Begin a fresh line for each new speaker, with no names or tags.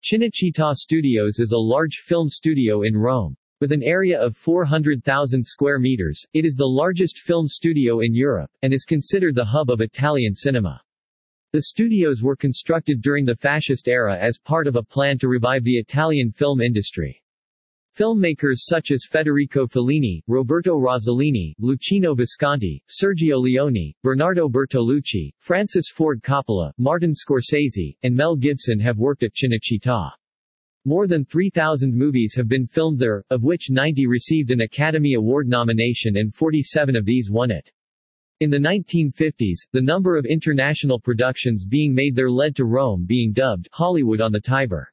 Cinecittà Studios is a large film studio in Rome. With an area of 400,000 square meters, it is the largest film studio in Europe, and is considered the hub of Italian cinema. The studios were constructed during the fascist era as part of a plan to revive the Italian film industry. Filmmakers such as Federico Fellini, Roberto Rossellini, Luchino Visconti, Sergio Leone, Bernardo Bertolucci, Francis Ford Coppola, Martin Scorsese, and Mel Gibson have worked at Cinecittà. More than 3,000 movies have been filmed there, of which 90 received an Academy Award nomination and 47 of these won it. In the 1950s, the number of international productions being made there led to Rome being dubbed Hollywood on the Tiber.